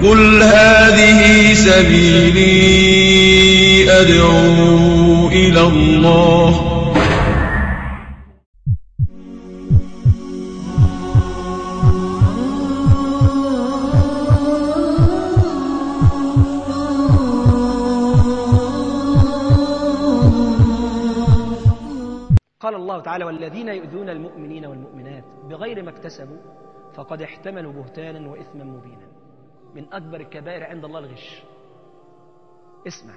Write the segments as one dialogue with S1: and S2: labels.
S1: قل هذه سبيلي أدعو إلى الله.
S2: قال الله تعالى: والذين يؤذون المؤمنين والمؤمنات بغير ما اكتسبوا فقد احتملوا بهتانا وإثما مبينا. من أكبر الكبائر عند الله الغش. اسمع،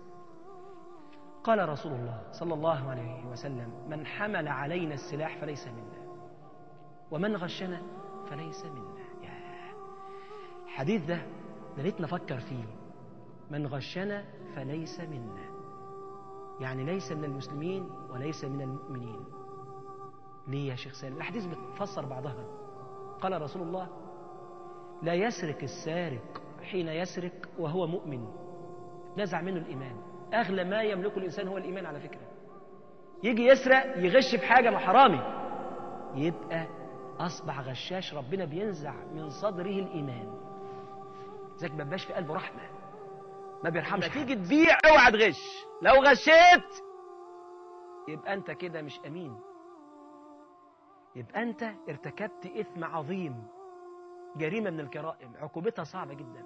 S2: قال رسول الله صلى الله عليه وسلم: من حمل علينا السلاح فليس منا، ومن غشنا فليس منا. الحديث ده لقيت نفكر فيه. من غشنا فليس منا، يعني ليس من المسلمين وليس من المؤمنين. ليه يا شيخ سالم؟ الحديث بتفسر بعضها. قال رسول الله: لا يسرق السارق حين يسرق وهو مؤمن، نزع منه الإيمان. أغلى ما يملكه الإنسان هو الإيمان على فكرة. يجي يسرق يغش في حاجة محرامي، يبقى أصبح غشاش، ربنا بينزع من صدره الإيمان. ذاك ما بيبقاش في قلبه رحمة، ما بيرحمش. تيجي تبيع اوعى تغش. لو غشيت يبقى أنت كده مش أمين، يبقى أنت ارتكبت إثم عظيم، جريمة من الجرائم عقوبتها صعبة جدا.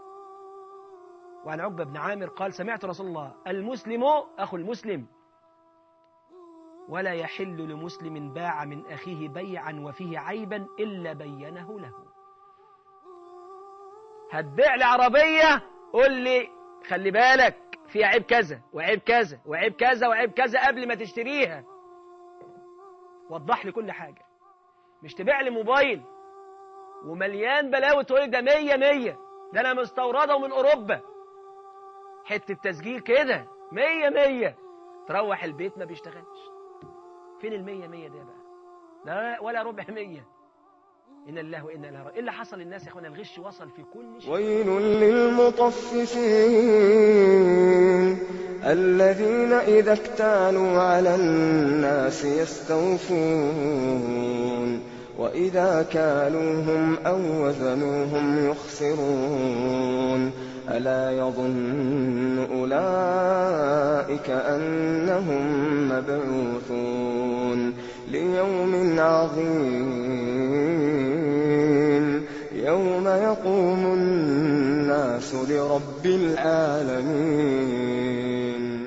S2: وعن عقبة بن عامر قال: سمعت رسول الله: المسلم أخو المسلم، ولا يحل لمسلم باع من أخيه بيعا وفيه عيبا إلا بينه له. هتبيع لي عربية، قول لي خلي بالك فيها عيب كذا وعيب كذا وعيب كذا وعيب كذا قبل ما تشتريها. وضح لي كل حاجة. مش تبيع لي موبايل ومليان بلاوي تقول لي ده 100 ده أنا مستورده من أوروبا، حتة تسجيل كده 100 تروح البيت ما بيشتغلش. فين 100 ده بقى؟ لا ولا ربع 100. إن الله وإنا إليه راجعون. إيه اللي حصل للناس يا أخوانا؟ الغش وصل في كل شيء.
S3: ويل للمطففين الذين إذا اكتالوا على الناس يستوفون وإذا كالوهم أو وزنوهم يخسرون. ألا يظن أولئك أنهم مبعوثون ليوم عظيم يوم يقوم الناس لرب العالمين.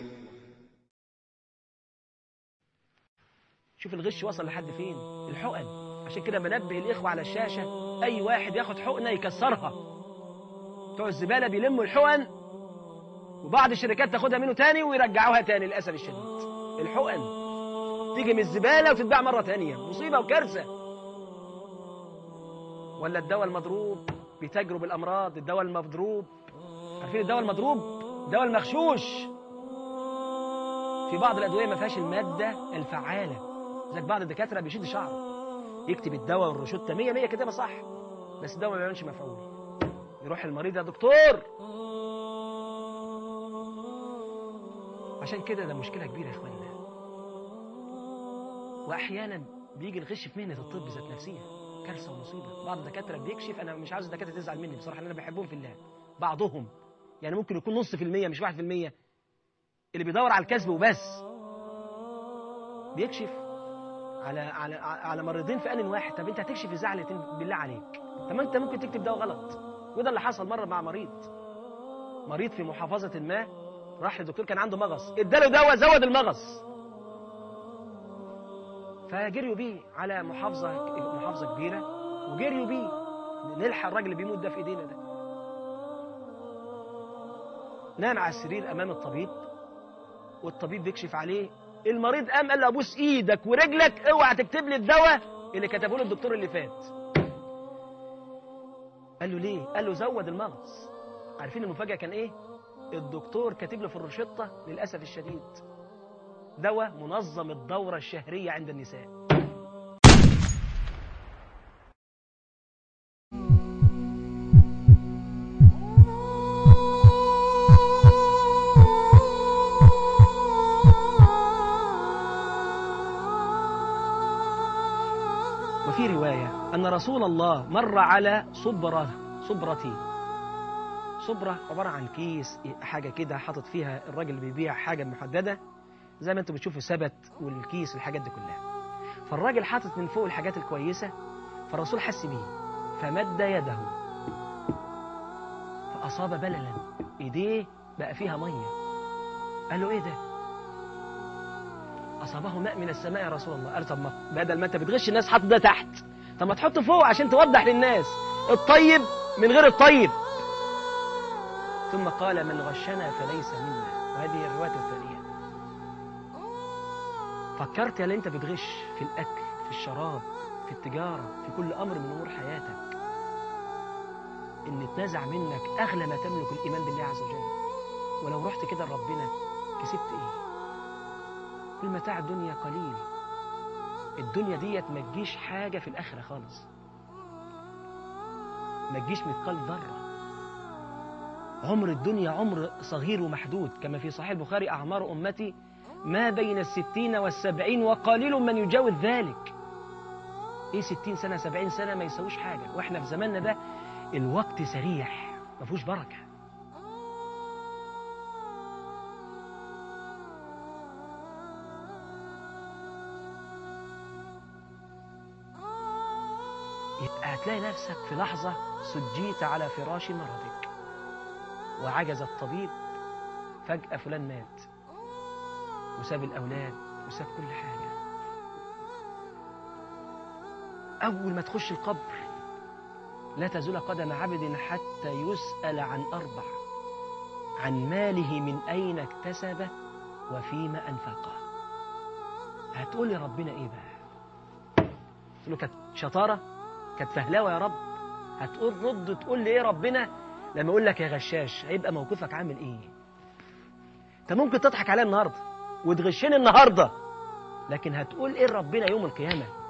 S2: شوف الغش وصل لحد فين. الحقن، عشان كده بنبه الإخوة على الشاشة: أي واحد ياخد حقنة يكسرها. بتوع الزبالة بيلموا الحقن وبعض الشركات تاخدها منه تاني ويرجعوها تاني للأسف الشديد. الحقن تيجي من الزبالة وتتباع مرة تانية، مصيبة وكارثة. ولا الدواء المضروب بيتاجروا بالأمراض. الدواء المضروب، عارفين الدواء المضروب؟ الدواء المغشوش. في بعض الأدوية ما فيهاش المادة الفعالة، زي بعض الدكاترة بيشد شعره يكتب الدواء والروشتة 100 كتابة صح، بس الدواء ما بيعملش مفعول. يروح المريض: يا دكتور. عشان كده ده مشكلة كبيرة يا اخوانا. واحيانا بيجي الغش في مهنة الطب ذات نفسها، كارثة ومصيبة. بعض الدكاترة بيكشف، انا مش عاوز الدكاترة تزعل مني بصراحة، انا بحبهم في الله. بعضهم يعني ممكن يكون نص في المية مش 1% اللي بيدور على الكسب وبس، بيكشف على مريضين في آن واحد. طب انت هتكشف ازاي بالله عليك؟ طب ما انت ممكن تكتب دواء غلط. وده اللي حصل مرة مع مريض في محافظة ما، راح للدكتور كان عنده مغص، اداله دواء زود المغص، فجريوا بيه على محافظة كبيرة، وجريوا بيه نلحق الراجل اللي بيموت ده في ايدينا ده. نام على السرير امام الطبيب، والطبيب بيكشف عليه. المريض قام قال له: ابوس ايدك ورجلك اوعى تكتب لي الدواء اللي كتبه له الدكتور اللي فات. قال له: ليه؟ قال له: زود المغص. عارفين المفاجأة كان ايه؟ الدكتور كاتب له في الروشتة للأسف الشديد دواء منظم الدورة الشهرية عند النساء. وفي رواية أن رسول الله مر على صبرتي صبرة عبارة عن كيس، حاجة كده حاطط فيها الراجل اللي بيبيع حاجة محددة زي ما انتوا بتشوفوا سبت والكيس والحاجات دي كلها. فالراجل حاطط من فوق الحاجات الكويسة، فالرسول حس بيه فمد يده فأصاب بللا، ايديه بقى فيها مية. قال له ايه ده؟ أصابه ماء من السماء يا رسول الله. قال طب ما بدل ما انت بتغش الناس حط ده تحت، طب ما تحطه فوق عشان توضح للناس الطيب من غير الطيب. ثم قال من غشنا فليس منا، وهذه الرواية الثانية. فكرت يا اللي انت بتغش في الأكل، في الشراب، في التجارة، في كل أمر من أمور حياتك، إن اتنزع منك أغلى ما تملك الإيمان بالله عز وجل، ولو رحت كده لربنا كسبت إيه؟ كل متاع الدنيا قليل، الدنيا ديت ما تجيش حاجة في الآخرة خالص، ما تجيش مثقال ذرة. عمر الدنيا عمر صغير ومحدود، كما في صحيح البخاري أعمار أمتي ما بين 60 و70 وقليل من يجاوز ذلك. إيه 60 سنة 70 سنة ما يسويش حاجة، وإحنا في زماننا ده الوقت سريع ما فيهوش بركة. يبقى هتلاقي نفسك في لحظة سجيت على فراش مرضك وعجز الطبيب، فجأة فلان مات وساب الأولاد وساب كل حاجة. أول ما تخش القبر لا تزول قدم عبد حتى يسأل عن 4: عن ماله من أين اكتسبه وفيما أنفقه. هتقول لي ربنا إيه بقى؟ تقول له كانت شطارة، كانت فهلاوة يا رب. هتقول رد تقول لي إيه ربنا لما أقول لك يا غشاش؟ هيبقى موقفك عامل إيه؟ أنت ممكن تضحك عليا النهاردة وتغشني النهاردة، لكن هتقول إيه ربنا يوم القيامة؟